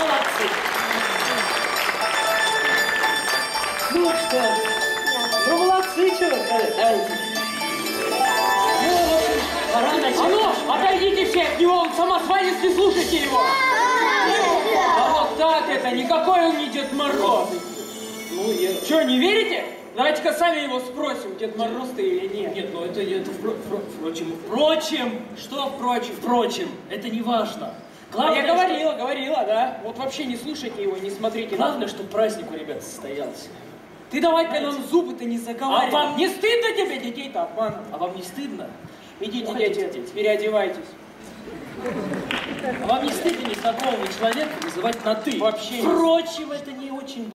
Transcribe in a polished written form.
Молодцы. Ну что? Ну молодцы, что вы давайте. Ну, в общем, пора начать. А ну, отойдите все от него, он самозванец, не слушайте его. А вот так это, никакой он не Дед Мороз. Ну, я... Что, не верите? Давайте-ка сами его спросим, Дед Мороз ты или нет. Нет, ну впрочем, что впрочем, это не важно. Главное, я говорила, да? Вот вообще не слушайте его, не смотрите. Главное, чтобы праздник у ребят состоялся. Ты давай-ка нам зубы-то не заговаривай. А вам не стыдно тебе детей-то обманывать? А вам не стыдно? Идите, Уходите, дети, переодевайтесь. А вам не стыдно незнакомого человека называть на «ты»? Вообще не. Впрочем, это не очень